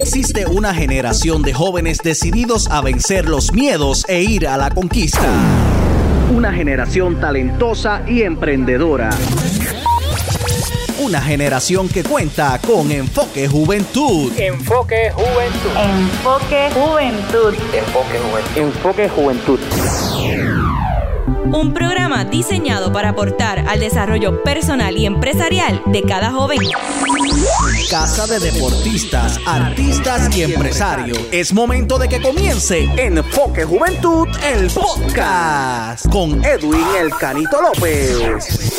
Existe una generación de jóvenes decididos a vencer los miedos e ir a la conquista. Una generación talentosa y emprendedora. Una generación que cuenta con Enfoque Juventud. Enfoque Juventud. Enfoque Juventud. Enfoque Juventud. Enfoque Juventud. Un programa diseñado para aportar al desarrollo personal y empresarial de cada joven. Casa de deportistas, artistas y empresarios. Es momento de que comience Enfoque Juventud, el podcast, con Edwin El Canito López.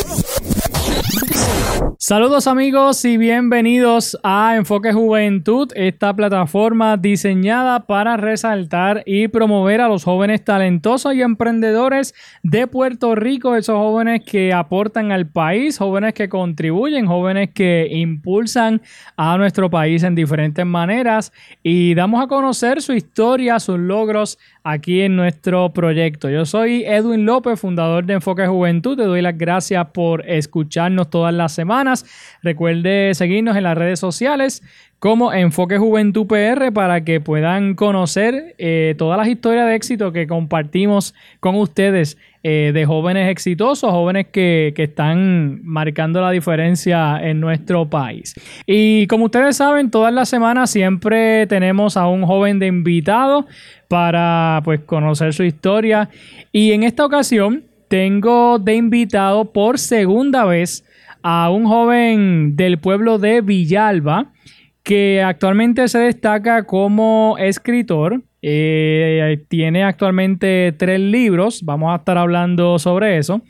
Saludos amigos y bienvenidos a Enfoque Juventud, esta plataforma diseñada para resaltar y promover a los jóvenes talentosos y emprendedores de Puerto Rico, esos jóvenes que aportan al país, jóvenes que contribuyen, jóvenes que impulsan a nuestro país en diferentes maneras y damos a conocer su historia, sus logros aquí en nuestro proyecto. Yo soy Edwin López, fundador de Enfoque Juventud. Te doy las gracias por escucharnos todas las semanas. Recuerde seguirnos en las redes sociales como Enfoque Juventud PR para que puedan conocer todas las historias de éxito que compartimos con ustedes de jóvenes exitosos, jóvenes que están marcando la diferencia en nuestro país. Y como ustedes saben, todas las semanas siempre tenemos a un joven de invitado para pues conocer su historia. Y en esta ocasión tengo de invitado por segunda vez a un joven del pueblo de Villalba que actualmente se destaca como escritor. Tiene actualmente 3 libros. Vamos a estar hablando sobre eso.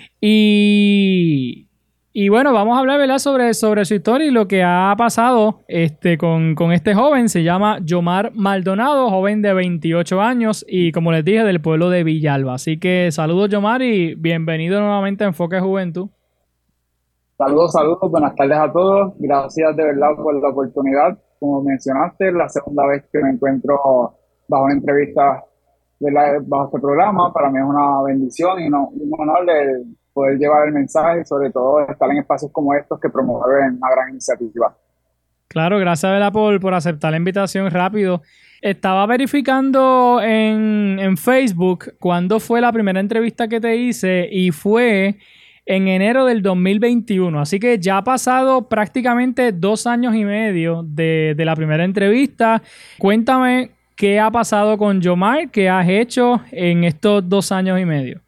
Y bueno, vamos a hablar, ¿verdad? sobre su historia y lo que ha pasado con este joven. Se llama Yomar Maldonado, joven de 28 años y, como les dije, del pueblo de Villalba. Así que saludos, Yomar, y bienvenido nuevamente a Enfoque Juventud. Saludos, buenas tardes a todos. Gracias de verdad por la oportunidad. Como mencionaste, la segunda vez que me encuentro bajo una entrevista bajo este programa. Para mí es una bendición y un honor el poder llevar el mensaje, sobre todo estar en espacios como estos que promueven una gran iniciativa. Claro, gracias, ¿verdad? por aceptar la invitación rápido. Estaba verificando en Facebook cuándo fue la primera entrevista que te hice y fue en enero del 2021. Así que ya ha pasado prácticamente 2 años y medio de la primera entrevista. Cuéntame qué ha pasado con Yomar, qué has hecho en estos 2 años y medio.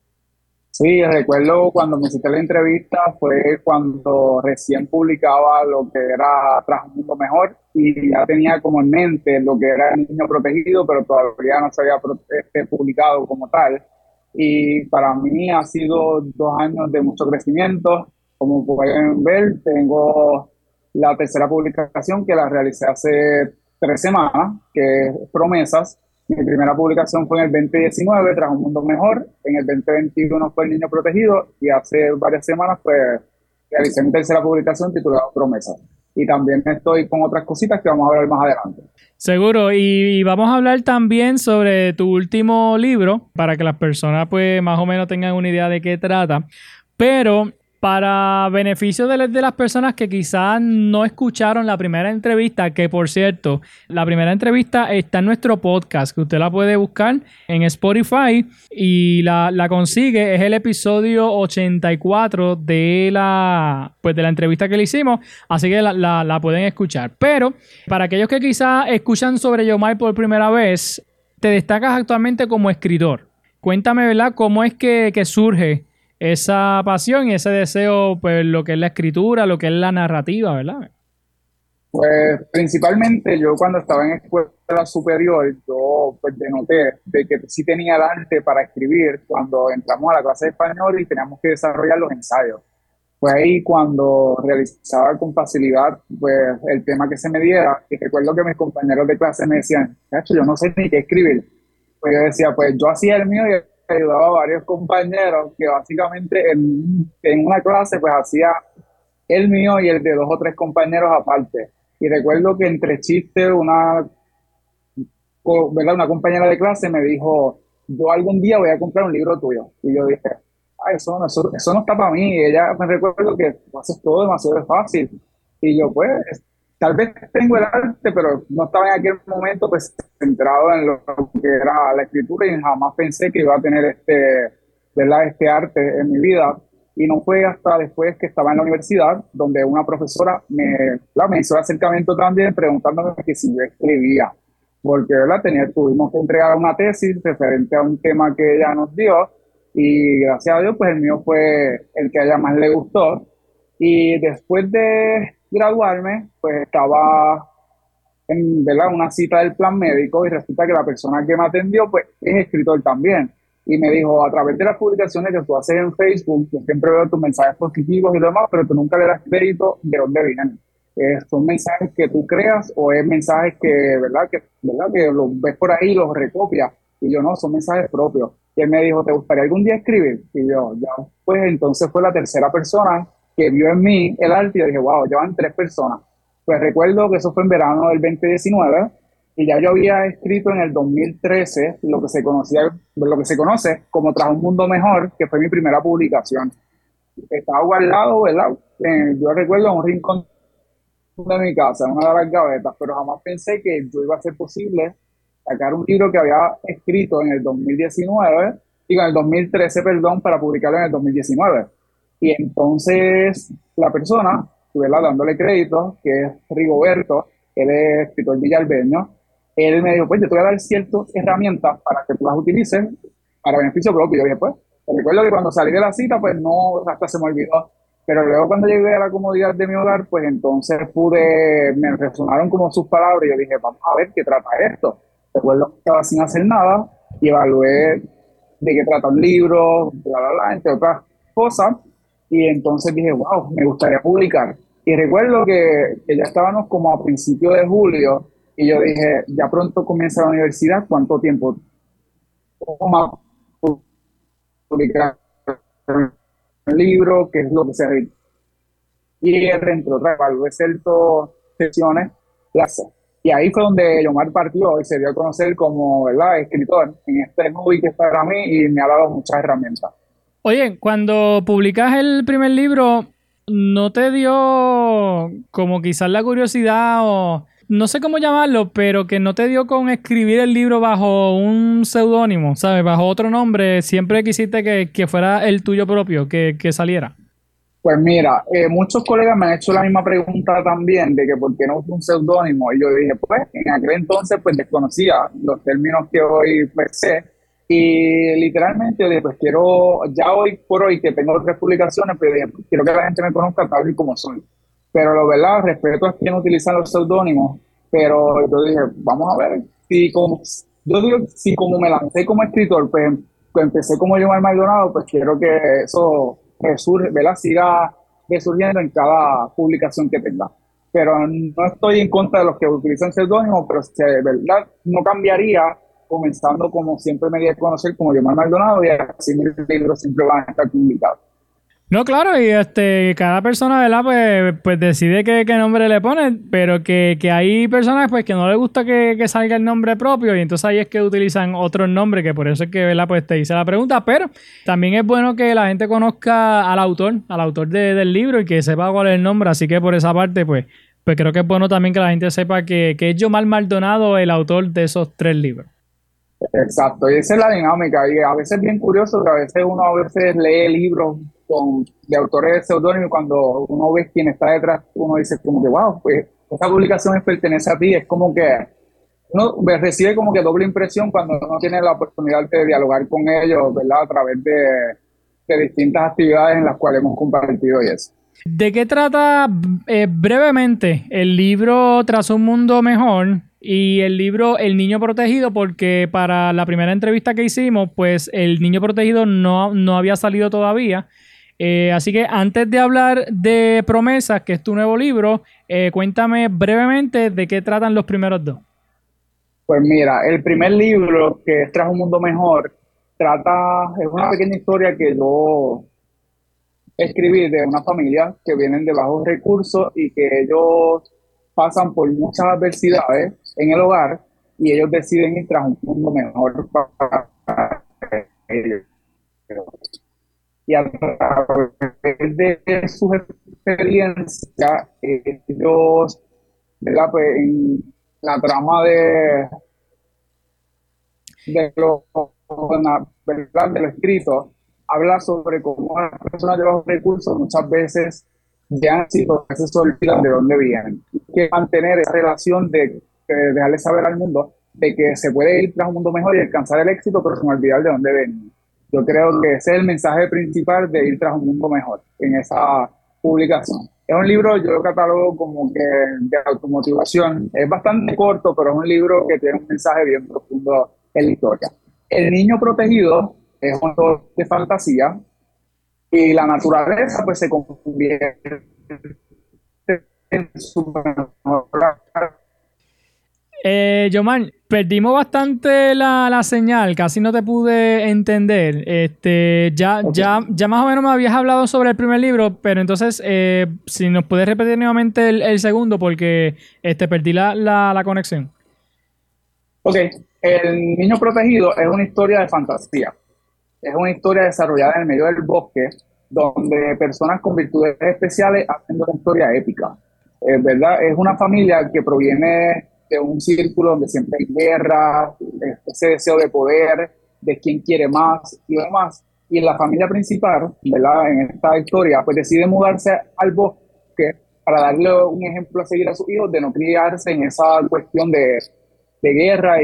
Sí, recuerdo cuando me hiciste la entrevista fue cuando recién publicaba lo que era Tras un Mundo Mejor y ya tenía como en mente lo que era El Niño Protegido, pero todavía no se había publicado como tal. Y para mí ha sido 2 años de mucho crecimiento. Como pueden ver, tengo la tercera publicación que la realicé hace 3 semanas, que es Promesas. Mi primera publicación fue en el 2019, Tras un Mundo Mejor. En el 2021 fue El Niño Protegido y hace varias semanas pues realicé mi tercera publicación titulada Promesas. Y también estoy con otras cositas que vamos a hablar más adelante. Seguro, y vamos a hablar también sobre tu último libro para que las personas pues más o menos tengan una idea de qué trata. Pero para beneficio de las personas que quizás no escucharon la primera entrevista, que por cierto, la primera entrevista está en nuestro podcast, que usted la puede buscar en Spotify y la consigue, es el episodio 84 de la entrevista que le hicimos, así que la pueden escuchar. Pero para aquellos que quizás escuchan sobre Yomar por primera vez, te destacas actualmente como escritor. Cuéntame, ¿verdad?, cómo es que surge esa pasión y ese deseo, pues lo que es la escritura, lo que es la narrativa, ¿verdad? Pues principalmente yo cuando estaba en escuela superior, yo pues denoté de que sí tenía el arte para escribir cuando entramos a la clase de español y teníamos que desarrollar los ensayos. Fue ahí cuando realizaba con facilidad pues el tema que se me diera y recuerdo que mis compañeros de clase me decían, yo no sé ni qué escribir. Pues yo decía, pues yo hacía el mío y ayudaba a varios compañeros que básicamente en una clase pues hacía el mío y el de 2 o 3 compañeros aparte. Y recuerdo que entre chistes una compañera de clase me dijo, yo algún día voy a comprar un libro tuyo. Y yo dije, eso no está para mí. Y ella me recuerdo que haces todo demasiado fácil. Y yo pues tal vez tengo el arte, pero no estaba en aquel momento pues centrado en lo que era la escritura y jamás pensé que iba a tener ¿verdad? Este arte en mi vida. Y no fue hasta después que estaba en la universidad, donde una profesora me hizo el acercamiento también preguntándome que si yo escribía, porque ¿verdad? Tuvimos que entregar una tesis referente a un tema que ella nos dio, y gracias a Dios pues el mío fue el que a ella más le gustó. Y después de graduarme, pues estaba en ¿verdad? Una cita del plan médico y resulta que la persona que me atendió pues es escritor también. Y me dijo, a través de las publicaciones que tú haces en Facebook, yo siempre veo tus mensajes positivos y lo demás, pero tú nunca le das crédito de dónde vienen. ¿Son mensajes que tú creas o es mensajes que los ves por ahí y los recopias? Y yo no, son mensajes propios. Y él me dijo, ¿te gustaría algún día escribir? Y yo, ya, pues entonces fue la tercera persona que vio en mí el arte y yo dije, wow, llevan 3 personas. Pues recuerdo que eso fue en verano del 2019 y ya yo había escrito en el 2013 lo que se conoce como Tras un Mundo Mejor, que fue mi primera publicación. Estaba guardado, ¿verdad? Yo recuerdo en un rincón de mi casa, en una de las gavetas, pero jamás pensé que yo iba a ser posible sacar un libro que había escrito en el 2019, digo, en el 2013, perdón, para publicarlo en el 2019. Y entonces la persona, ¿verdad? Dándole crédito, que es Rigoberto, él es escritor villalbeño, él me dijo, pues yo te voy a dar ciertas herramientas para que tú las utilices para beneficio propio. Yo dije, pues, recuerdo que cuando salí de la cita, pues no, hasta se me olvidó. Pero luego cuando llegué a la comodidad de mi hogar, pues entonces me resonaron como sus palabras y yo dije, vamos a ver qué trata esto. Recuerdo que estaba sin hacer nada y evalué de qué trata un libro, entre otras cosas. Y entonces dije, wow, me gustaría publicar. Y recuerdo que ya estábamos como a principios de julio y yo dije, ya pronto comienza la universidad, ¿cuánto tiempo toma publicar un libro? ¿Qué es lo que se requiere? Y entre otras, evalué ciertas secciones, y ahí fue donde Yomar partió y se dio a conocer como, ¿verdad?, escritor en este hobby que es para mí y me ha dado muchas herramientas. Oye, cuando publicas el primer libro, ¿no te dio como quizás la curiosidad o no sé cómo llamarlo, pero que no te dio con escribir el libro bajo un seudónimo, ¿sabes? Bajo otro nombre, siempre quisiste que fuera el tuyo propio, que saliera. Pues mira, muchos colegas me han hecho la misma pregunta también de que por qué no uso un seudónimo. Y yo dije, pues en aquel entonces pues desconocía los términos que hoy pues sé. Y literalmente yo dije, pues quiero, ya hoy por hoy que tengo 3 publicaciones, pero dije, pues, quiero que la gente me conozca tal y como soy. Pero la verdad, respeto a quienes utilizan los seudónimos, pero yo dije, vamos a ver, si como me lancé como escritor, pues empecé como Yomar Maldonado, pues quiero que eso resurge, ¿verdad? Siga resurgiendo en cada publicación que tenga. Pero no estoy en contra de los que utilizan seudónimos, pero de verdad no cambiaría comenzando como siempre me di a conocer como Yomar Maldonado y así mis libros siempre van a estar publicados. No, claro, y cada persona, ¿verdad? Pues decide qué nombre le pone, pero que hay personas pues que no les gusta que salga el nombre propio y entonces ahí es que utilizan otros nombres, que por eso es que, ¿verdad? Pues te hice la pregunta, pero también es bueno que la gente conozca al autor del libro y que sepa cuál es el nombre, así que por esa parte pues creo que es bueno también que la gente sepa que es Yomar Maldonado el autor de esos 3 libros. Exacto, y esa es la dinámica, y a veces es bien curioso que a veces lee libros de autores de seudónimo y cuando uno ve quién está detrás, uno dice como que wow, pues esa publicación pertenece a ti, es como que uno recibe como que doble impresión cuando uno tiene la oportunidad de dialogar con ellos, ¿verdad? A través de distintas actividades en las cuales hemos compartido y eso. ¿De qué trata brevemente el libro Tras un Mundo Mejor y el libro El Niño Protegido? Porque para la primera entrevista que hicimos, pues El Niño Protegido no había salido todavía. Así que antes de hablar de Promesas, que es tu nuevo libro, cuéntame brevemente de qué tratan los primeros 2. Pues mira, el primer libro, que es Tras un Mundo Mejor, es una pequeña historia que yo escribí de una familia que vienen de bajos recursos y que ellos pasan por muchas adversidades en el hogar y ellos deciden ir tras un mundo mejor para ellos. Y a través de sus experiencias, ellos ¿verdad? Pues en la trama de lo, ¿verdad? De lo escrito, habla sobre cómo las personas de los recursos muchas veces ya han sido, a veces se olvidan de dónde vienen. Hay que mantener esa relación de dejarle saber al mundo de que se puede ir tras un mundo mejor y alcanzar el éxito, pero sin olvidar de dónde ven. Yo creo que ese es el mensaje principal de ir tras un mundo mejor en esa publicación. Es un libro, yo lo catalogo como que de automotivación. Es bastante corto, pero es un libro que tiene un mensaje bien profundo en la historia. El niño protegido es un libro de fantasía y la naturaleza pues se convierte en su Yomar, perdimos bastante la señal, casi no te pude entender. Ya más o menos me habías hablado sobre el primer libro, pero entonces, si nos puedes repetir nuevamente el segundo, porque perdí la conexión. Ok, El niño protegido es una historia de fantasía. Es una historia desarrollada en el medio del bosque, donde personas con virtudes especiales hacen una historia épica. ¿Verdad? Es una familia que proviene de un círculo donde siempre hay guerra, ese deseo de poder, de quién quiere más y demás. Y la familia principal, ¿verdad? En esta historia, pues decide mudarse al bosque para darle un ejemplo a seguir a sus hijos, de no criarse en esa cuestión de guerra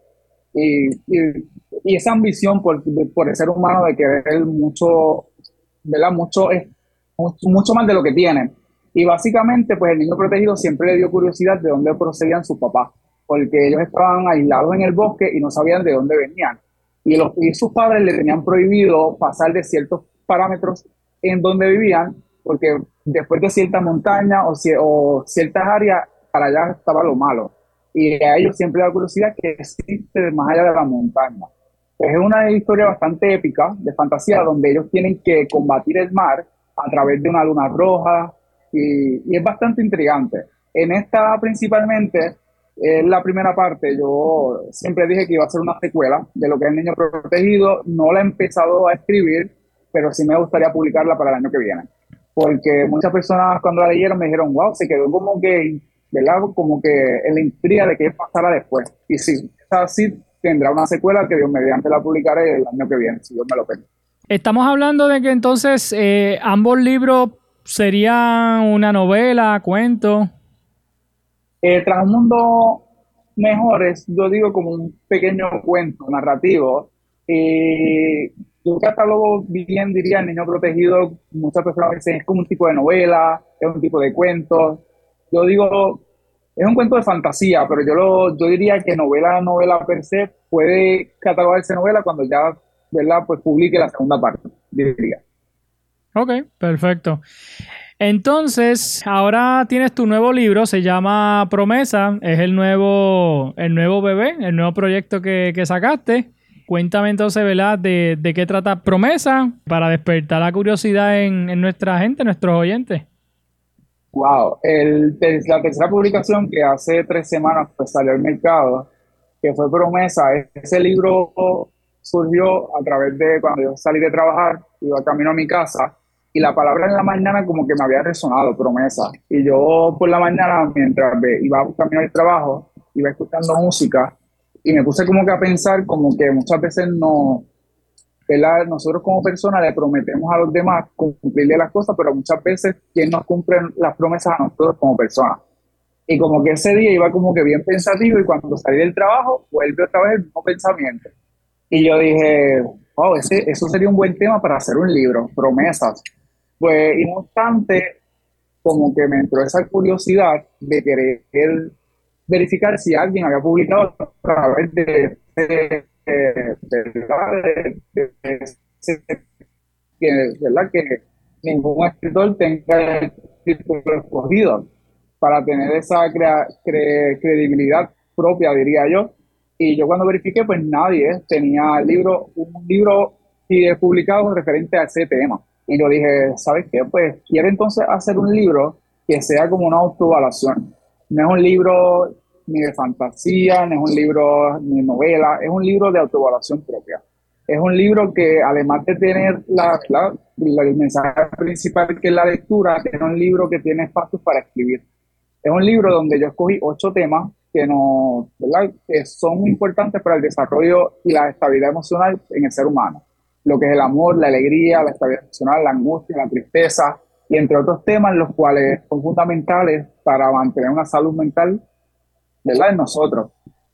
y esa ambición por el ser humano de querer mucho, ¿verdad? Mucho más de lo que tienen. Y básicamente, pues el niño protegido siempre le dio curiosidad de dónde procedían sus papás, porque ellos estaban aislados en el bosque y no sabían de dónde venían. Y sus padres le tenían prohibido pasar de ciertos parámetros en donde vivían, porque después de ciertas montañas o ciertas áreas, para allá estaba lo malo. Y a ellos siempre da curiosidad que existe más allá de la montaña. Pues es una historia bastante épica, de fantasía, donde ellos tienen que combatir el mar a través de una luna roja, y es bastante intrigante. En esta principalmente, es la primera parte, yo siempre dije que iba a ser una secuela de lo que es El Niño Protegido. No la he empezado a escribir, pero sí me gustaría publicarla para el año que viene. Porque muchas personas cuando la leyeron me dijeron, wow, se quedó como que, ¿verdad? Como que en la intriga de qué pasará después. Y sí, así tendrá una secuela que Dios mediante la publicaré el año que viene, si Dios me lo permite. Estamos hablando de que entonces ambos libros serían una novela, cuento. Tras un mundo mejor es, yo digo, como un pequeño cuento narrativo. Yo catalogo bien, diría, El Niño Protegido. Muchas personas dicen es como un tipo de novela, es un tipo de cuento. Yo digo, es un cuento de fantasía, pero yo diría que novela per se puede catalogarse novela cuando ya, ¿verdad? Pues publique la segunda parte, diría. Ok, perfecto. Entonces, ahora tienes tu nuevo libro, se llama Promesa, es el nuevo bebé, el nuevo proyecto que sacaste. Cuéntame entonces, ¿verdad?, de qué trata Promesa para despertar la curiosidad en nuestra gente, nuestros oyentes. Wow, la tercera publicación que hace 3 semanas pues salió al mercado, que fue Promesa. Ese libro surgió a través de cuando yo salí de trabajar, iba camino a mi casa, y la palabra en la mañana como que me había resonado, promesa. Y yo por la mañana, mientras iba camino al trabajo, iba escuchando música, y me puse como que a pensar como que muchas veces no, ¿verdad? Nosotros como personas le prometemos a los demás cumplirle las cosas, pero muchas veces, ¿quién nos cumple las promesas a nosotros como personas? Y como que ese día iba como que bien pensativo, y cuando salí del trabajo, vuelve otra vez el mismo pensamiento. Y yo dije, wow, eso sería un buen tema para hacer un libro, promesas. Pues, y no obstante, como que me entró esa curiosidad de querer verificar si alguien había publicado a través ¿verdad? Que ningún escritor tenga el título escogido para tener esa credibilidad propia, diría yo. Y yo cuando verifiqué, pues nadie tenía un libro publicado referente a ese tema. Y yo dije, ¿sabes qué? Pues quiero entonces hacer un libro que sea como una autoevaluación. No es un libro ni de fantasía, no es un libro ni de novela, es un libro de autoevaluación propia. Es un libro que, además de tener el mensaje principal, que es la lectura, es un libro que tiene espacios para escribir. Es un libro donde yo escogí 8 temas que, no, ¿verdad? Que son importantes para el desarrollo y la estabilidad emocional en el ser humano. Lo que es el amor, la alegría, la estabilidad emocional, la angustia, la tristeza, y entre otros temas, los cuales son fundamentales para mantener una salud mental, ¿verdad? En nosotros.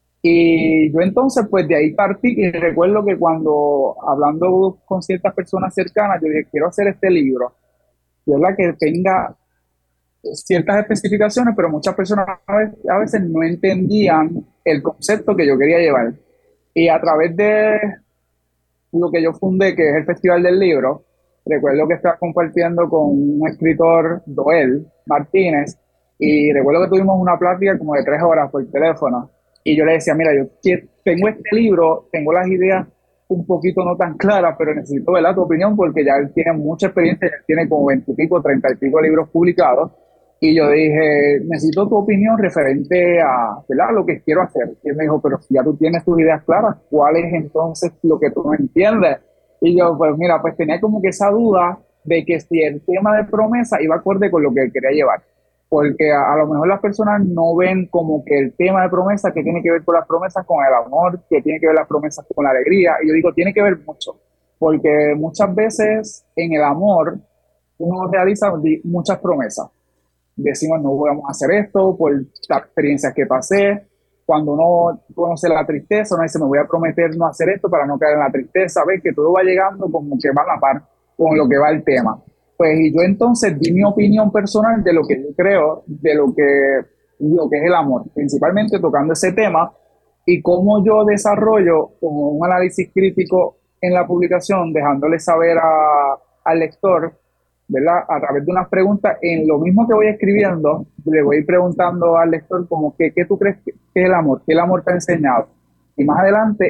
Y yo entonces, pues de ahí partí y recuerdo que cuando hablando con ciertas personas cercanas, yo dije, quiero hacer este libro, ¿verdad? Que tenga ciertas especificaciones, pero muchas personas a veces no entendían el concepto que yo quería llevar. Y a través de lo que yo fundé, que es el Festival del Libro, recuerdo que estaba compartiendo con un escritor, Doel Martínez, y recuerdo que tuvimos una plática como de 3 horas por teléfono, y yo le decía, mira, yo tengo este libro, tengo las ideas un poquito no tan claras, pero necesito, ¿verdad?, tu opinión, porque ya él tiene mucha experiencia, él tiene como 20 y pico, 30 y pico libros publicados, y yo dije, necesito tu opinión referente a, ¿verdad?, lo que quiero hacer. Y él me dijo, pero si ya tú tienes tus ideas claras, ¿cuál es entonces lo que tú no entiendes? Y yo, pues mira, pues tenía como que esa duda de que si el tema de promesa iba acorde con lo que él quería llevar. Porque a lo mejor las personas no ven como que el tema de promesa, que tiene que ver con las promesas, con el amor, que tiene que ver las promesas con la alegría. Y yo digo, tiene que ver mucho. Porque muchas veces en el amor uno realiza muchas promesas. Decimos, no vamos a hacer esto por las experiencias que pasé. Cuando uno conoce la tristeza, uno dice, me voy a prometer no hacer esto para no caer en la tristeza. Ves que todo va llegando como que va a la par con lo que va el tema. Pues y yo entonces di mi opinión personal de lo que yo creo, de lo que es el amor, principalmente tocando ese tema y cómo yo desarrollo como un análisis crítico en la publicación, dejándole saber al lector, ¿verdad? A través de unas preguntas, en lo mismo que voy escribiendo, le voy preguntando al lector como que, ¿qué tú crees que es el amor? ¿Qué el amor te ha enseñado? Y más adelante,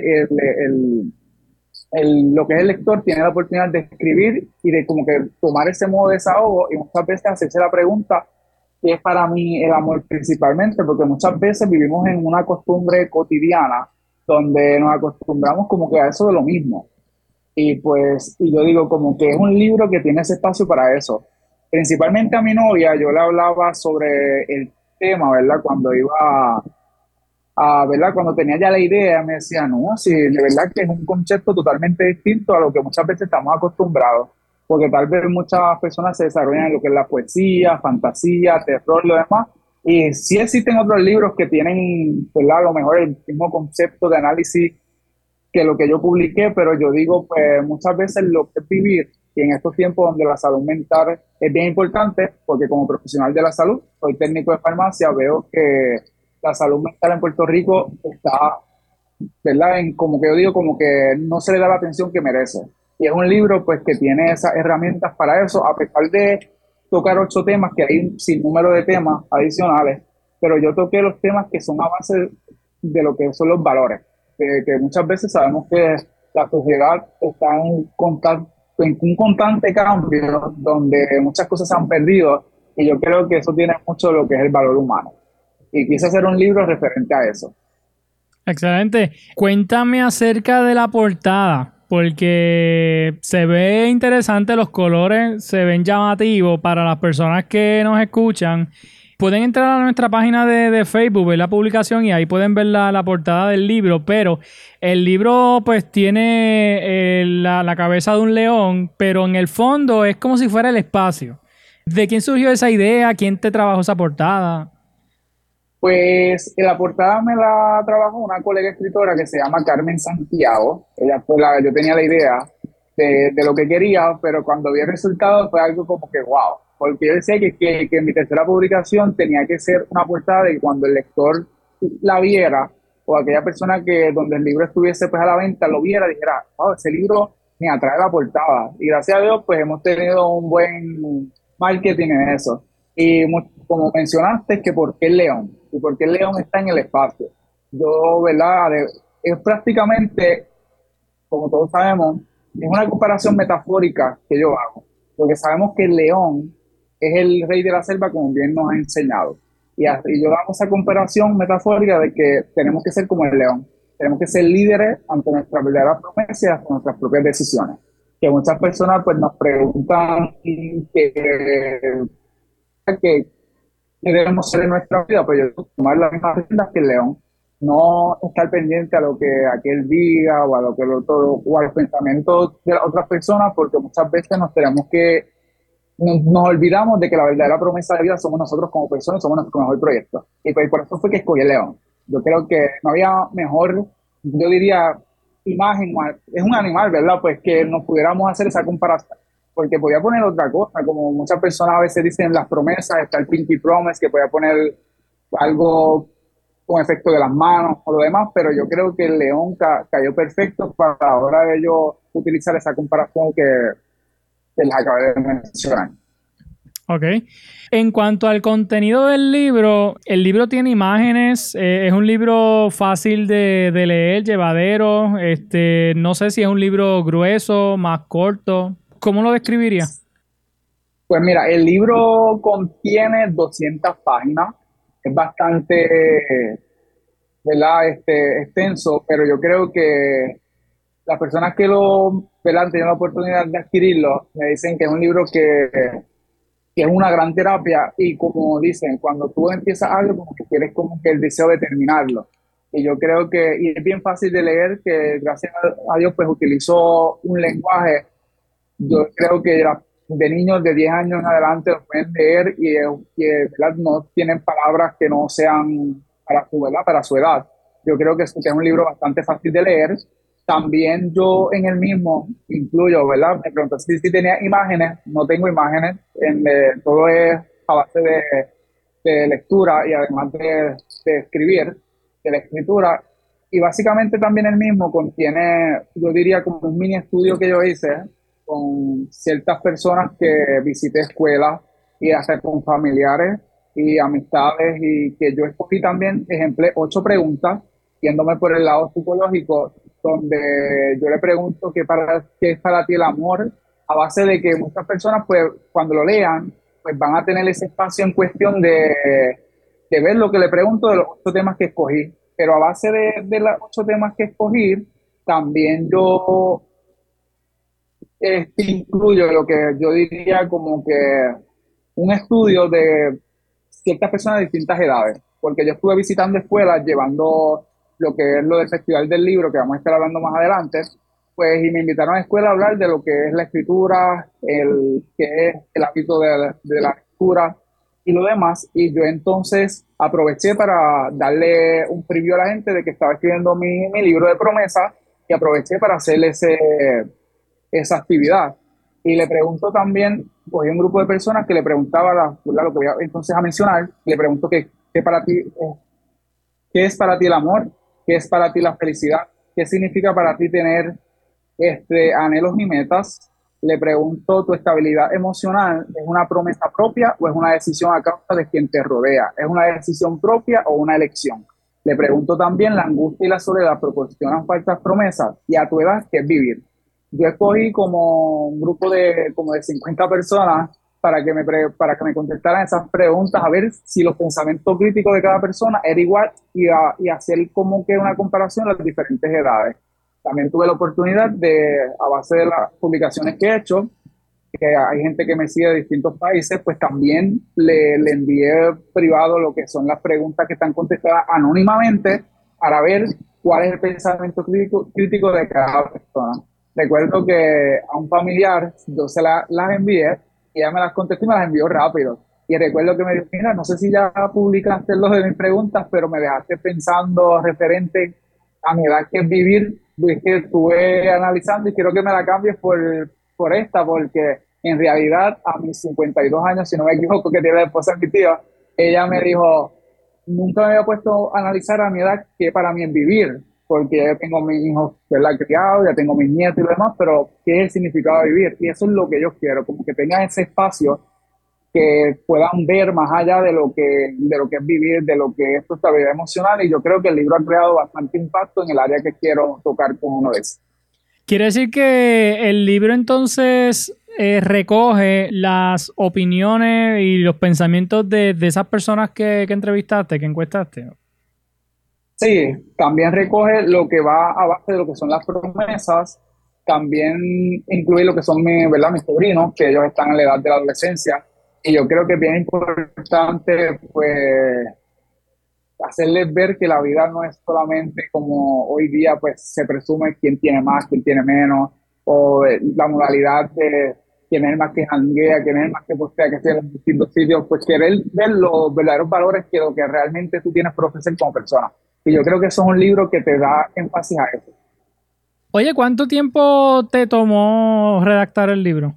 lo que es el lector tiene la oportunidad de escribir y de como que tomar ese modo de desahogo y muchas veces hacerse la pregunta, ¿qué es para mí el amor principalmente? Porque muchas veces vivimos en una costumbre cotidiana donde nos acostumbramos como que a eso de lo mismo. Y pues, y yo digo como que es un libro que tiene ese espacio para eso. Principalmente a mi novia, yo le hablaba sobre el tema, ¿verdad? Cuando iba ¿verdad? Cuando tenía ya la idea, me decía, no, sí, de verdad que es un concepto totalmente distinto a lo que muchas veces estamos acostumbrados. Porque tal vez muchas personas se desarrollan en lo que es la poesía, fantasía, terror, lo demás. Y sí existen otros libros que tienen, ¿verdad? A lo mejor el mismo concepto de análisis que lo que yo publiqué, pero yo digo, pues muchas veces lo que es vivir, y en estos tiempos donde la salud mental es bien importante, porque como profesional de la salud, soy técnico de farmacia, veo que la salud mental en Puerto Rico está, ¿verdad? Como que yo digo, como que no se le da la atención que merece. Y es un libro, pues, que tiene esas herramientas para eso, a pesar de tocar 8 temas, que hay un sinnúmero de temas adicionales, pero yo toqué los temas que son a base de lo que son los valores, que muchas veces sabemos que la sociedad está en un constante cambio, donde muchas cosas se han perdido, y yo creo que eso tiene mucho de lo que es el valor humano. Y quise hacer un libro referente a eso. Excelente. Cuéntame acerca de la portada, porque se ve interesante, los colores se ven llamativos para las personas que nos escuchan. Pueden entrar a nuestra página de Facebook, ver la publicación y ahí pueden ver la portada del libro, pero el libro pues tiene la cabeza de un león, pero en el fondo es como si fuera el espacio. ¿De quién surgió esa idea? ¿Quién te trabajó esa portada? Pues la portada me la trabajó una colega escritora que se llama Carmen Santiago. Ella fue yo tenía la idea de lo que quería, pero cuando vi el resultado fue algo como que wow, porque yo decía que mi tercera publicación tenía que ser una portada de que cuando el lector la viera, o aquella persona que donde el libro estuviese pues a la venta lo viera, dijera, wow, ese libro me atrae la portada. Y gracias a Dios pues hemos tenido un buen marketing en eso. Y como mencionaste, que por qué el león, y por qué el león está en el espacio. Yo, ¿verdad? Es prácticamente, como todos sabemos, es una comparación metafórica que yo hago, porque sabemos que el león es el rey de la selva, como bien nos ha enseñado. Y yo hago esa comparación metafórica de que tenemos que ser como el león, tenemos que ser líderes ante nuestras verdaderas promesas y ante nuestras propias decisiones. Que muchas personas pues nos preguntan que que debemos ser en nuestra vida, pues yo tomar las mismas riendas que el león. No estar pendiente a lo que aquel diga o a lo que el otro, o a los pensamientos de las otras personas, porque muchas veces nos olvidamos de que la verdadera promesa de vida somos nosotros como personas, somos nuestro mejor proyecto. Y pues por eso fue que escogí el león. Yo creo que no había mejor, yo diría, imagen, es un animal, ¿verdad? Pues que nos pudiéramos hacer esa comparación. Porque podía poner otra cosa, como muchas personas a veces dicen las promesas, está el Pinky Promise, que podía poner algo con efecto de las manos o lo demás, pero yo creo que el león cayó perfecto para ahora de yo utilizar esa comparación que les acabé de mencionar. Ok. En cuanto al contenido del libro, el libro tiene imágenes, es un libro fácil de leer, llevadero, no sé si es un libro grueso, más corto. ¿Cómo lo describiría? Pues mira, el libro contiene 200 páginas, es bastante, ¿verdad? Extenso, pero yo creo que las personas que ¿verdad? Han tenido la oportunidad de adquirirlo me dicen que es un libro que es una gran terapia y como dicen, cuando tú empiezas algo como que tienes como que el deseo de terminarlo. Y yo creo que y es bien fácil de leer, que gracias a Dios pues utilizo un lenguaje, yo creo que de niños de 10 años en adelante lo pueden leer ¿verdad? No tienen palabras que no sean para ¿verdad? Para su edad. Yo creo que es un libro bastante fácil de leer. También yo en el mismo incluyo, ¿verdad? Me preguntó si tenía imágenes, no tengo imágenes, todo es a base de lectura y además de escribir, de la escritura. Y básicamente también el mismo contiene, yo diría, como un mini estudio que yo hice con ciertas personas que visité escuelas y hasta con familiares y amistades y que yo escogí también, ejemplé 8 preguntas, yéndome por el lado psicológico, donde yo le pregunto qué es para ti el amor, a base de que muchas personas, pues, cuando lo lean, pues van a tener ese espacio en cuestión de ver lo que le pregunto de los 8 temas que escogí. Pero a base de los 8 temas que escogí, también yo incluyo lo que yo diría como que un estudio de ciertas personas de distintas edades, porque yo estuve visitando escuelas llevando lo que es lo del Festival del Libro, que vamos a estar hablando más adelante, pues y me invitaron a la escuela a hablar de lo que es la escritura, que es el hábito de la lectura y lo demás, y yo entonces aproveché para darle un preview a la gente de que estaba escribiendo mi libro de promesa y aproveché para hacerle esa actividad. Y le pregunto también, cogí un grupo de personas que le preguntaba lo que voy entonces a mencionar, le pregunto qué para ti, qué es para ti el amor, qué es para ti la felicidad, qué significa para ti tener anhelos y metas. Le pregunto, ¿tu estabilidad emocional es una promesa propia o es una decisión a causa de quien te rodea? ¿Es una decisión propia o una elección? Le pregunto también, ¿la angustia y la soledad proporcionan falsas promesas? Y a tu edad, ¿qué es vivir? Yo escogí como un grupo como de 50 personas para que me contestaran esas preguntas, a ver si los pensamientos críticos de cada persona era igual y hacer como que una comparación a las diferentes edades. También tuve la oportunidad a base de las publicaciones que he hecho, que hay gente que me sigue de distintos países, pues también le envié privado lo que son las preguntas que están contestadas anónimamente para ver cuál es el pensamiento crítico de cada persona. Recuerdo que a un familiar yo se las envié y ella me las contestó y me las envió rápido. Y recuerdo que me dijo, mira, no sé si ya publicaste los de mis preguntas, pero me dejaste pensando referente a mi edad que es vivir. Es que estuve analizando y quiero que me la cambies por esta, porque en realidad a mis 52 años, si no me equivoco, que tiene la esposa de mi tía, ella me dijo, nunca me había puesto a analizar a mi edad que para mí es vivir, porque ya tengo mis hijos, ¿verdad? Criados, ya tengo mis nietos y lo demás, pero ¿qué es el significado de vivir? Y eso es lo que yo quiero, como que tengan ese espacio que puedan ver más allá de lo que es vivir, de lo que es tu estabilidad emocional, y yo creo que el libro ha creado bastante impacto en el área que quiero tocar con uno de esos. Quiere decir que el libro entonces recoge las opiniones y los pensamientos de esas personas que entrevistaste, que encuestaste. Sí, también recoge lo que va a base de lo que son las promesas, también incluye lo que son ¿verdad? Mis sobrinos, que ellos están en la edad de la adolescencia, Y yo creo que es bien importante, pues, hacerles ver que la vida no es solamente como hoy día, pues, se presume quién tiene más, quién tiene menos, o la modalidad de quién es el más que janguea, quién es el más que postea, que esté en los distintos sitios, pues querer ver los verdaderos valores que lo que realmente tú tienes por ofrecer como persona. Y yo creo que eso es un libro que te da énfasis a eso. Oye, ¿cuánto tiempo te tomó redactar el libro?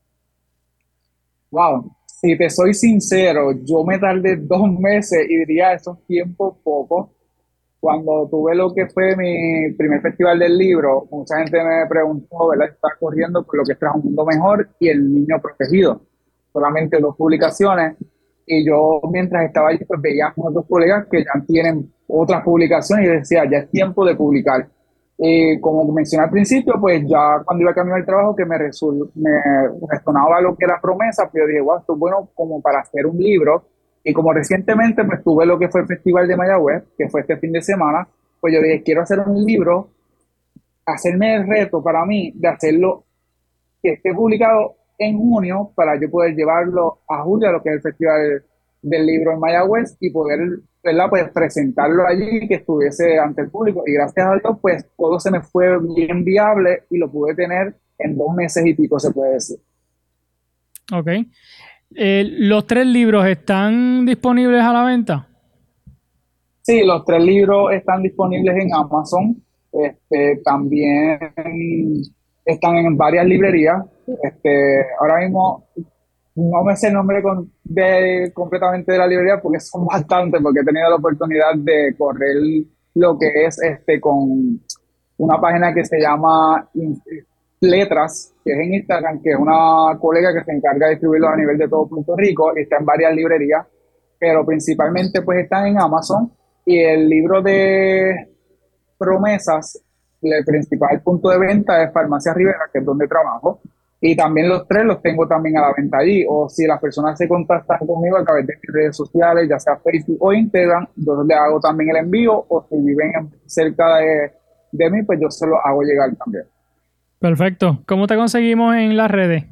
Wow, si te soy sincero, yo me tardé 2 meses y diría esos tiempos pocos. Cuando tuve lo que fue mi primer festival del libro, mucha gente me preguntó, ¿verdad? Estaba corriendo por lo que es Tras un Mundo Mejor y El Niño Protegido. Solamente 2 publicaciones. Y yo, mientras estaba allí, pues veía a otros colegas que ya tienen otras publicaciones y decía, ya es tiempo de publicar. Y como mencioné al principio, pues ya cuando iba a camino al trabajo, que me resonaba lo que era promesa, pues yo dije, wow, esto es bueno como para hacer un libro. Y como recientemente pues tuve lo que fue el Festival de Mayagüez, que fue este fin de semana, pues yo dije, quiero hacer un libro, hacerme el reto para mí de hacerlo que esté publicado en junio para yo poder llevarlo a julio a lo que es el Festival del Libro en Mayagüez y poder, ¿verdad? Pues presentarlo allí, que estuviese ante el público. Y gracias a Dios, pues todo se me fue bien viable y lo pude tener en 2 meses y pico, se puede decir. Ok. ¿Los 3 libros están disponibles a la venta? Sí, los 3 libros están disponibles en Amazon. También están en varias librerías. Ahora mismo no me sé el nombre completamente de la librería porque son bastantes, porque he tenido la oportunidad de correr lo que es con una página que se llama Letras, que es en Instagram, que es una colega que se encarga de distribuirlo a nivel de todo Puerto Rico y está en varias librerías, pero principalmente pues están en Amazon. Y el libro de promesas, el principal punto de venta es Farmacia Rivera, que es donde trabajo. Y también los 3 los tengo también a la venta allí. O si las personas se contactan conmigo a través de mis redes sociales, ya sea Facebook o Instagram, yo les hago también el envío. O si viven cerca de mí, pues yo se lo hago llegar también. Perfecto. ¿Cómo te conseguimos en las redes?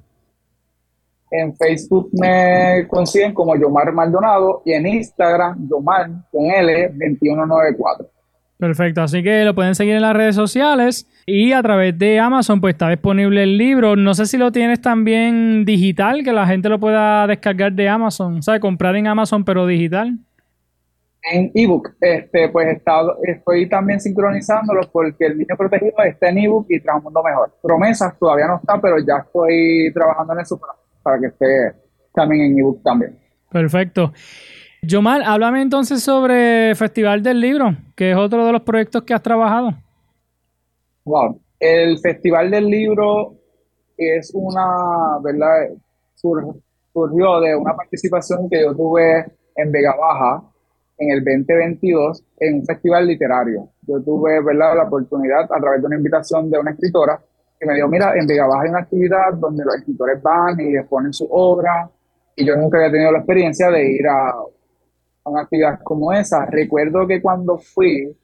En Facebook me consiguen como Yomar Maldonado y en Instagram, Yomar con L 2194. Perfecto, así que lo pueden seguir en las redes sociales y a través de Amazon pues está disponible el libro. No sé si lo tienes también digital, que la gente lo pueda descargar de Amazon, o sea, comprar en Amazon pero digital. En ebook, pues estoy también sincronizándolo porque El Niño Protegido está en ebook y Tras un Mundo Mejor. Promesas todavía no está, pero ya estoy trabajando en eso para que esté también en ebook también. Perfecto. Yomar, háblame entonces sobre Festival del Libro, que es otro de los proyectos que has trabajado. Wow. El Festival del Libro es ¿verdad? Surgió de una participación que yo tuve en Vega Baja en el 2022 en un festival literario. Yo tuve, ¿verdad?, la oportunidad a través de una invitación de una escritora que me dijo, mira, en Vega Baja hay una actividad donde los escritores van y exponen su obra y yo nunca había tenido la experiencia de ir a una actividad como esa. Recuerdo que cuando fui,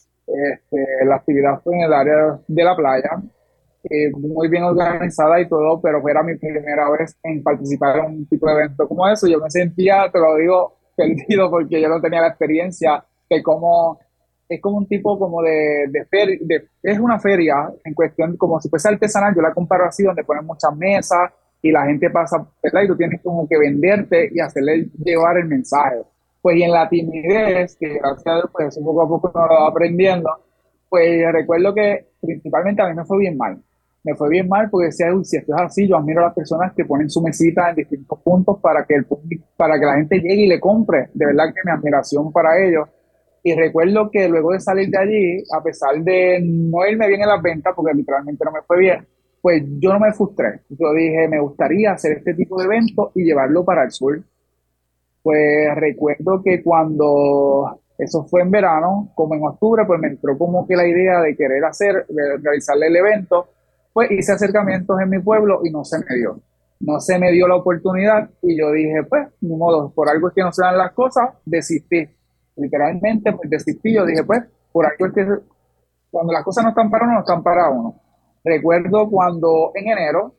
la actividad fue en el área de la playa, muy bien organizada y todo, pero era mi primera vez en participar en un tipo de evento como eso. Yo me sentía, te lo digo, perdido porque yo no tenía la experiencia de cómo es como un tipo como de feria, es una feria en cuestión como si fuese artesanal, yo la comparo así, donde ponen muchas mesas y la gente pasa, ¿verdad? Y tú tienes como que venderte y hacerle llevar el mensaje. Pues y en la timidez, que gracias a Dios, pues poco a poco uno lo va aprendiendo, pues recuerdo que principalmente a mí me fue bien mal. Me fue bien mal porque decía, uy, si esto es así, yo admiro a las personas que ponen su mesita en distintos puntos para que el público, para que la gente llegue y le compre. De verdad que mi admiración para ellos. Y recuerdo que luego de salir de allí, a pesar de no irme bien en las ventas, porque literalmente no me fue bien, pues yo no me frustré. Yo dije, me gustaría hacer este tipo de eventos y llevarlo para el sur. Pues recuerdo que cuando eso fue en verano, como en octubre, pues me entró como que la idea de querer realizarle el evento. Pues hice acercamientos en mi pueblo y no se me dio. No se me dio la oportunidad y yo dije, pues, ni modo, por algo es que no se dan las cosas, desistí. Literalmente, pues desistí. Yo dije, pues, por algo es que cuando las cosas no están para uno, no están para uno. Recuerdo cuando en enero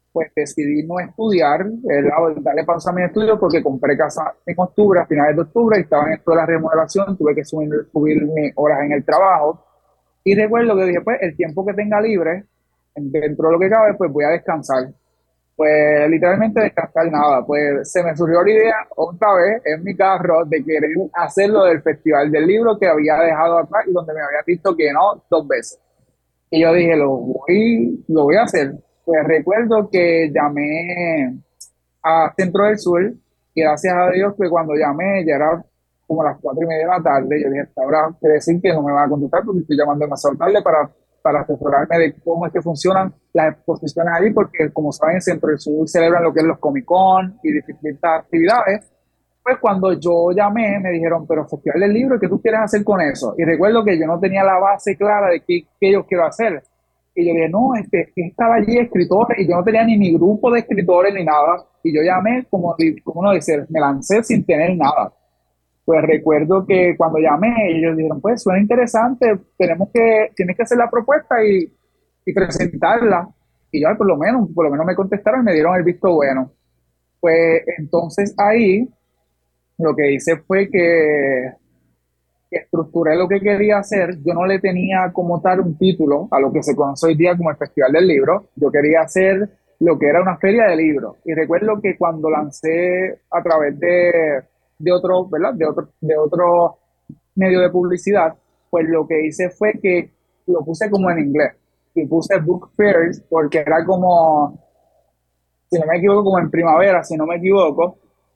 pues decidí no estudiar, darle pausa a mi estudio porque compré casa en octubre, a finales de octubre, y estaba en esto de la remodelación, tuve que subir mis horas en el trabajo. Y recuerdo que dije, pues el tiempo que tenga libre, dentro de lo que cabe, pues voy a descansar. Pues literalmente descansar nada, pues se me surgió la idea otra vez en mi carro de querer hacer lo del Festival del Libro que había dejado atrás y donde me había dicho que no 2 veces. Y yo dije, lo voy a hacer. Pues recuerdo que llamé a Centro del Sur y gracias a Dios que cuando llamé ya era como las 4:30 de la tarde. Yo dije, hasta ahora quiere decir que no me va a contestar porque estoy llamando demasiado tarde para asesorarme de cómo es que funcionan las exposiciones allí, porque como saben, en Centro del Sur celebran lo que es los Comic Con y distintas actividades. Pues cuando yo llamé me dijeron, pero Festival del Libro, ¿qué tú quieres hacer con eso? Y recuerdo que yo no tenía la base clara de qué yo quiero hacer. Y yo dije, no, estaba allí escritores y yo no tenía ni mi grupo de escritores ni nada. Y yo llamé, como uno dice, me lancé sin tener nada. Pues recuerdo que cuando llamé, ellos dijeron, pues suena interesante, tienes que hacer la propuesta y presentarla. Y yo, por lo menos me contestaron y me dieron el visto bueno. Pues entonces ahí lo que hice fue que estructuré lo que quería hacer. Yo no le tenía como tal un título a lo que se conoce hoy día como el Festival del Libro. Yo quería hacer lo que era una feria de libros. Y recuerdo que cuando lancé a través de otro, ¿verdad? De otro medio de publicidad, pues lo que hice fue que lo puse como en inglés. Y puse Book Fairs porque era como, si no me equivoco, como en primavera, si no me equivoco.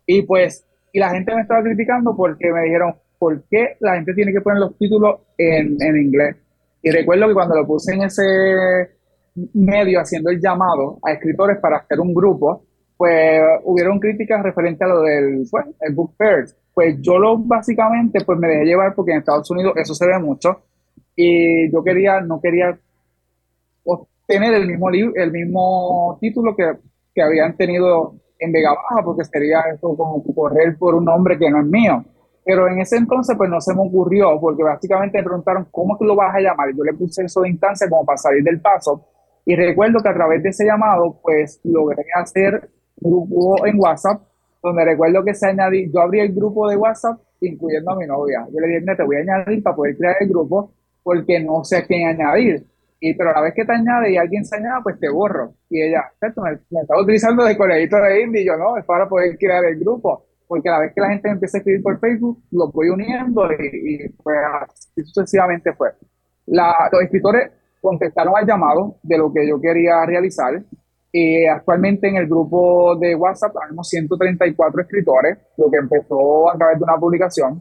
Y la gente me estaba criticando porque me dijeron, ¿por qué la gente tiene que poner los títulos en inglés? Y recuerdo que cuando lo puse en ese medio haciendo el llamado a escritores para hacer un grupo, pues hubieron críticas referente a lo del el Book Fair. Pues yo básicamente pues me dejé llevar porque en Estados Unidos eso se ve mucho y yo no quería obtener el mismo título que habían tenido en Vega Baja, porque sería eso como correr por un nombre que no es mío. Pero en ese entonces pues no se me ocurrió, porque básicamente me preguntaron ¿cómo que lo vas a llamar? Y yo le puse eso de instancia como para salir del paso. Y recuerdo que a través de ese llamado pues logré hacer un grupo en WhatsApp, donde recuerdo que yo abrí el grupo de WhatsApp incluyendo a mi novia. Yo le dije, te voy a añadir para poder crear el grupo porque no sé a quién añadir. Pero a la vez que te añade y alguien se añade, pues te borro. Y ella, me estaba utilizando de conejito de Indy. Y yo, no, es para poder crear el grupo. Porque a la vez que la gente empieza a escribir por Facebook, los voy uniendo y pues así sucesivamente fue. Los escritores contestaron al llamado de lo que yo quería realizar. Y actualmente en el grupo de WhatsApp tenemos 134 escritores, lo que empezó a través de una publicación.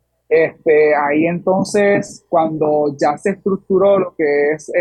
Ahí entonces, cuando ya se estructuró lo que es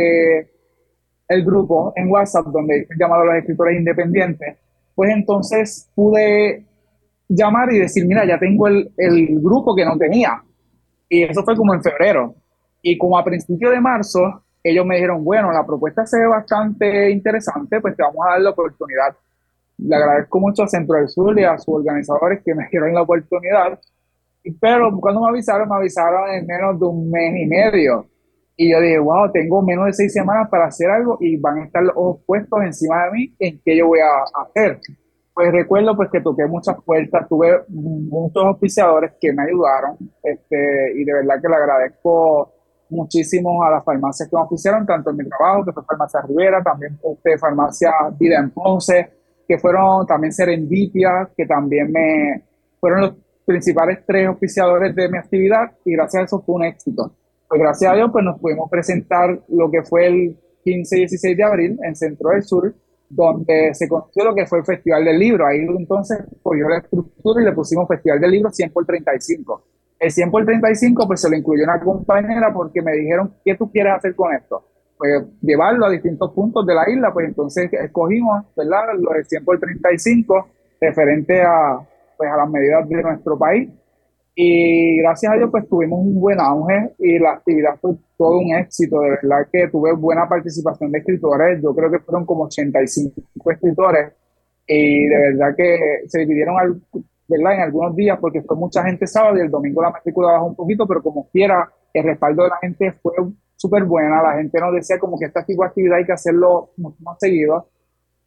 el grupo en WhatsApp, donde he llamado a los escritores independientes, pues entonces pude llamar y decir, mira, ya tengo el grupo que no tenía. Y eso fue como en febrero. Y como a principios de marzo, ellos me dijeron, bueno, la propuesta se ve bastante interesante, pues te vamos a dar la oportunidad. Le agradezco mucho a Centro del Sur y a sus organizadores que me dieron la oportunidad. Pero cuando me avisaron en menos de un mes y medio. Y yo dije, wow, tengo menos de 6 semanas para hacer algo y van a estar los ojos puestos encima de mí en qué yo voy a hacer. Pues recuerdo pues que toqué muchas puertas, tuve muchos auspiciadores que me ayudaron y de verdad que le agradezco muchísimo a las farmacias que me auspiciaron, tanto en mi trabajo, que fue Farmacia Rivera, también Farmacia Vida en Ponce, que fueron también Serendipia, que también fueron los principales 3 auspiciadores de mi actividad y gracias a eso fue un éxito. Pues gracias a Dios pues nos pudimos presentar lo que fue el 15 y 16 de abril en Centro del Sur, donde se conoció lo que fue el Festival del Libro. Ahí entonces cogió la estructura y le pusimos Festival del Libro 100 por 35. El 100 por 35 pues se lo incluyó una compañera porque me dijeron, ¿qué tú quieres hacer con esto? Pues llevarlo a distintos puntos de la isla, pues entonces escogimos, ¿verdad?, lo del 100 por 35 referente a las medidas de nuestro país. Y gracias a Dios pues tuvimos un buen auge y la actividad fue todo un éxito. De verdad que tuve buena participación de escritores. Yo creo que fueron como 85 escritores y de verdad que se dividieron ¿verdad?, en algunos días porque fue mucha gente sábado y el domingo la matrícula bajó un poquito, pero como quiera el respaldo de la gente fue súper buena. La gente nos decía como que este tipo de actividad hay que hacerlo mucho más seguido.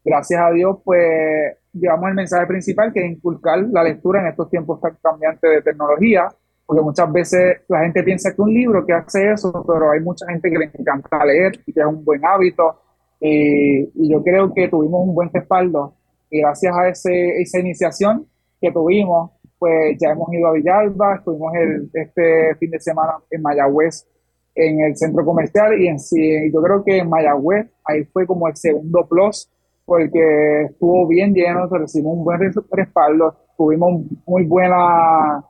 gracias a Dios, pues llevamos el mensaje principal, que es inculcar la lectura en estos tiempos tan cambiantes de tecnología, porque muchas veces la gente piensa que un libro que hace eso, pero hay mucha gente que le encanta leer y que es un buen hábito, y yo creo que tuvimos un buen respaldo, y gracias a esa iniciación que tuvimos, pues ya hemos ido a Villalba, estuvimos este fin de semana en Mayagüez, en el centro comercial, y en sí, yo creo que en Mayagüez, ahí fue como el segundo plus, porque estuvo bien lleno, recibimos un buen respaldo, tuvimos muy buena,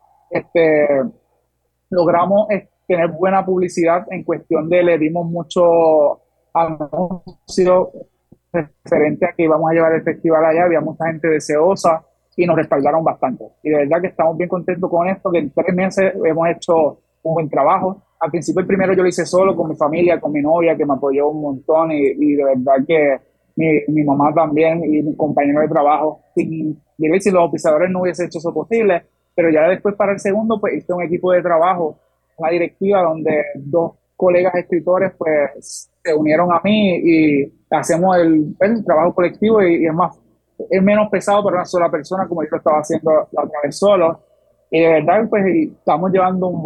logramos tener buena publicidad en cuestión de, le dimos mucho anuncio referente a que íbamos a llevar el festival allá, había mucha gente deseosa y nos respaldaron bastante. Y de verdad que estamos bien contentos con esto, que en 3 meses hemos hecho un buen trabajo. Al principio el primero yo lo hice solo con mi familia, con mi novia, que me apoyó un montón, y de verdad que mi mamá también y mi compañero de trabajo. Si los auspiciadores no hubiese hecho eso posible, pero ya después para el segundo, pues hice un equipo de trabajo, una directiva donde 2 colegas escritores pues se unieron a mí y hacemos el trabajo colectivo, y es menos pesado para una sola persona como yo lo estaba haciendo la otra vez solo. Y de verdad pues estamos llevando un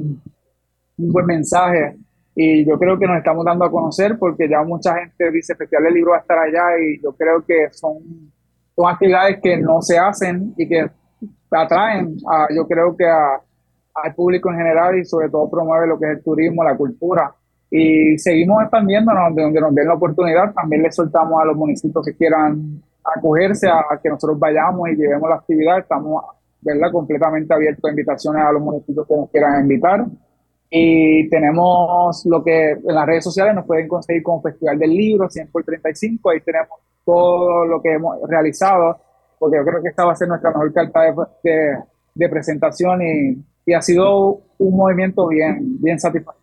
buen mensaje, y yo creo que nos estamos dando a conocer, porque ya mucha gente dice Festival del Libro va a estar allá, y yo creo que son actividades que no se hacen y que atraen yo creo que al público en general, y sobre todo promueve lo que es el turismo, la cultura, y seguimos expandiéndonos donde nos den la oportunidad. También les soltamos a los municipios que quieran acogerse a que nosotros vayamos y llevemos la actividad. Estamos, ¿verdad?, completamente abiertos a invitaciones a los municipios que nos quieran invitar. Y tenemos lo que en las redes sociales nos pueden conseguir como Festival del Libro 100 por 35. Ahí tenemos todo lo que hemos realizado, porque yo creo que esta va a ser nuestra mejor carta de presentación, y ha sido un movimiento bien satisfactorio.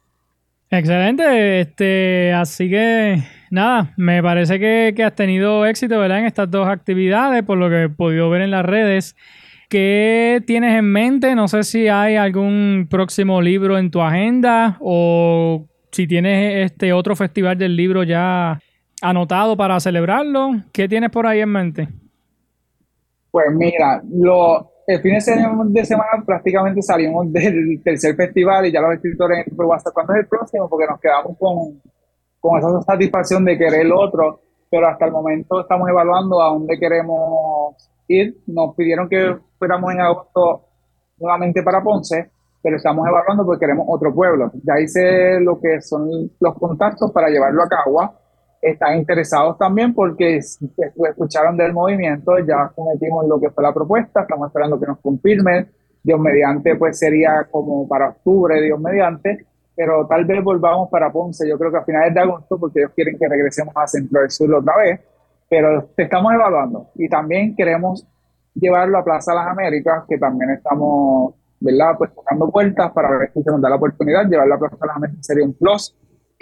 Excelente, así que nada, me parece que has tenido éxito, ¿verdad?, en estas 2 actividades, por lo que he podido ver en las redes. ¿Qué tienes en mente? No sé si hay algún próximo libro en tu agenda, o si tienes otro festival del libro ya anotado para celebrarlo. ¿Qué tienes por ahí en mente? Pues mira, el fin de semana prácticamente salimos del tercer festival, y ya los escritores pues, hasta cuándo es el próximo, porque nos quedamos con esa satisfacción de querer el otro, pero hasta el momento estamos evaluando a dónde queremos ir. Nos pidieron que fuéramos en agosto nuevamente para Ponce, pero estamos evaluando porque queremos otro pueblo. Ya hice lo que son los contactos para llevarlo a Cagua. Están interesados también porque escucharon del movimiento, ya cometimos lo que fue la propuesta, estamos esperando que nos confirmen. Dios mediante, pues sería como para octubre, Dios mediante, pero tal vez volvamos para Ponce, yo creo que a finales de agosto, porque ellos quieren que regresemos a Centro del Sur otra vez, pero te estamos evaluando. Y también queremos llevarlo a Plaza Las Américas, que también estamos, ¿verdad?, pues tocando puertas para ver si se nos da la oportunidad. Llevarlo a Plaza Las Américas sería un plus,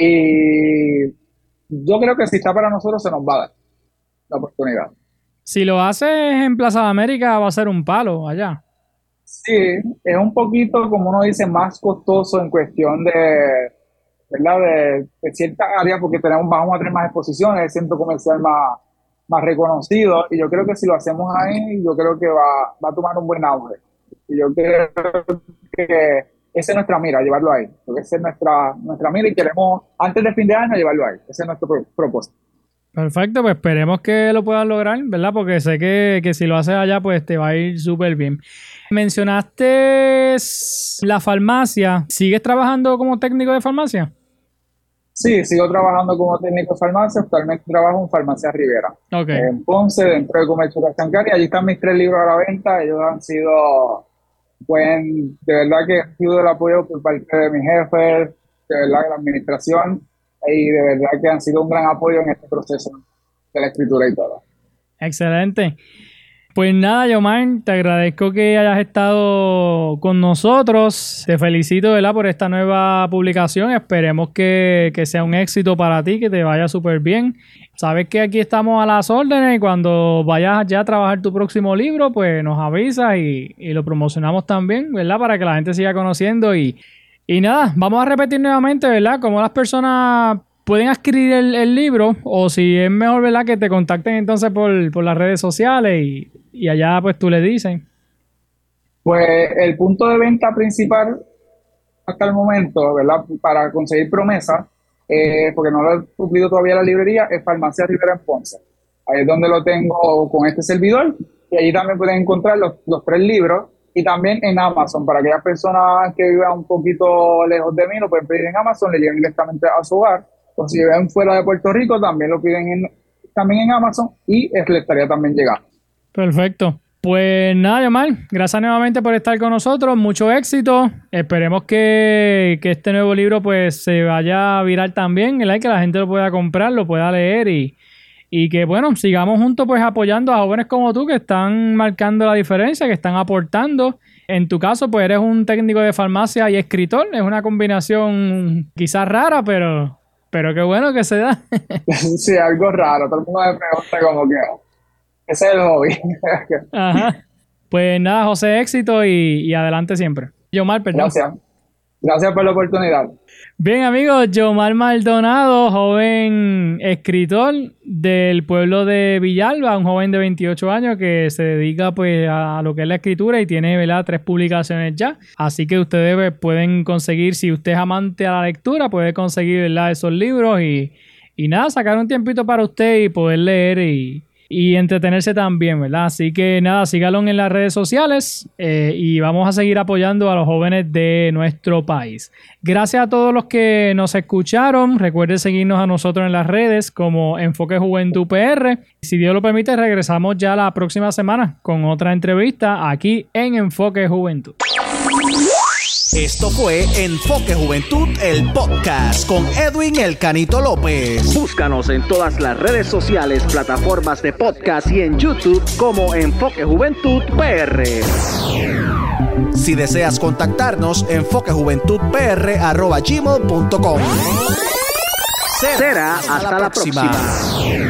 y yo creo que si está para nosotros se nos va a dar la oportunidad. Si lo haces en Plaza de América, va a ser un palo allá. Sí, es un poquito, como uno dice, más costoso en cuestión ¿verdad?, de ciertas áreas, porque vamos a tener más exposiciones, el centro comercial más reconocido, y yo creo que si lo hacemos ahí, yo creo que va a tomar un buen auge. Y yo creo que esa es nuestra mira, llevarlo ahí. Porque esa es nuestra mira, y queremos, antes del fin de año, llevarlo ahí. Ese es nuestro propósito. Perfecto, pues esperemos que lo puedan lograr, ¿verdad? Porque sé que si lo haces allá, pues te va a ir súper bien. Mencionaste la farmacia. ¿Sigues trabajando como técnico de farmacia? Sí, sigo trabajando como técnico de farmacia. Actualmente trabajo en Farmacia Rivera. Okay. En Ponce, dentro de Comercio Castancar. Y allí están mis 3 libros a la venta. Ellos han sido, pues, de verdad que han sido el apoyo por parte de mi jefe, de verdad que la administración, y de verdad que han sido un gran apoyo en este proceso de la escritura y todo. Excelente. Pues nada, Yomar, te agradezco que hayas estado con nosotros. Te felicito, ¿verdad?, por esta nueva publicación. Esperemos que sea un éxito para ti, que te vaya súper bien. Sabes que aquí estamos a las órdenes, y cuando vayas ya a trabajar tu próximo libro, pues nos avisas y lo promocionamos también, ¿verdad?, para que la gente siga conociendo. Y nada, vamos a repetir nuevamente, ¿verdad?, cómo las personas pueden adquirir el libro, o si es mejor, ¿verdad?, que te contacten entonces por las redes sociales y allá pues tú le dices. Pues el punto de venta principal hasta el momento, ¿verdad? Para conseguir Promesa, porque no lo he cumplido todavía la librería, es Farmacia Rivera en Ponce. Ahí es donde lo tengo con este servidor, y allí también pueden encontrar los 3 libros, y también en Amazon, para aquellas personas que vivan un poquito lejos de mí, lo pueden pedir en Amazon, le llegan directamente a su hogar, o si viven fuera de Puerto Rico, también lo piden también en Amazon, y le estaría también llegando. Perfecto. Pues nada, Yomar, gracias nuevamente por estar con nosotros, mucho éxito, esperemos que este nuevo libro pues se vaya a viral también, ¿verdad? Que la gente lo pueda comprar, lo pueda leer y que bueno, sigamos juntos pues apoyando a jóvenes como tú que están marcando la diferencia, que están aportando. En tu caso pues eres un técnico de farmacia y escritor, es una combinación quizás rara, pero qué bueno que se da. Sí, algo raro, todo el mundo me pregunta como que... Ese es el hobby. Ajá. Pues nada, José, éxito y adelante siempre. Yomar, perdón. Gracias. Gracias por la oportunidad. Bien, amigos, Yomar Maldonado, joven escritor del pueblo de Villalba, un joven de 28 años que se dedica pues a lo que es la escritura y tiene, ¿verdad?, 3 publicaciones ya. Así que ustedes pues, pueden conseguir, si usted es amante a la lectura, puede conseguir, ¿verdad?, esos libros y nada, sacar un tiempito para usted y poder leer y entretenerse también, ¿verdad? Así que nada, síganlo en las redes sociales y vamos a seguir apoyando a los jóvenes de nuestro país. Gracias a todos los que nos escucharon. Recuerden seguirnos a nosotros en las redes como Enfoque Juventud PR. Si Dios lo permite, regresamos ya la próxima semana con otra entrevista aquí en Enfoque Juventud. Esto fue Enfoque Juventud, el podcast con Edwin El Canito López. Búscanos en todas las redes sociales, plataformas de podcast y en YouTube como Enfoque Juventud PR. Si deseas contactarnos, enfoquejuventudpr@gmail.com. Será hasta la próxima.